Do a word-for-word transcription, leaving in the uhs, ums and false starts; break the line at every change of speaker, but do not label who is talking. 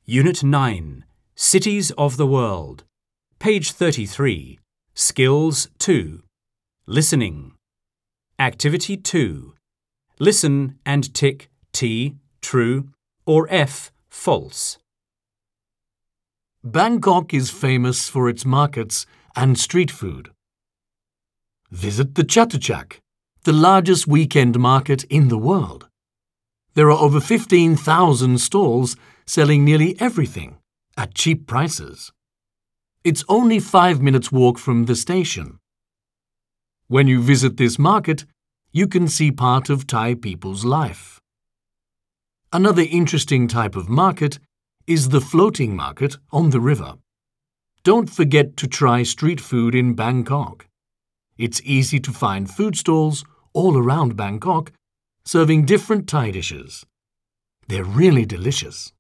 Unit nine, Cities of the World. Page thirty-three. Skills two. Listening. Activity two. Listen and tick T, true, or F, false.
Bangkok is famous for its markets and street food. Visit the Chatuchak, the largest weekend market in the world. There are over fifteen thousand stalls selling nearly everything at cheap prices. It's only five minutes walk from the station. When you visit this market, you can see part of Thai people's life. Another interesting type of market is the floating market on the river. Don't forget to try street food in Bangkok. It's easy to find food stalls all around Bangkok serving different Thai dishes. They're really delicious.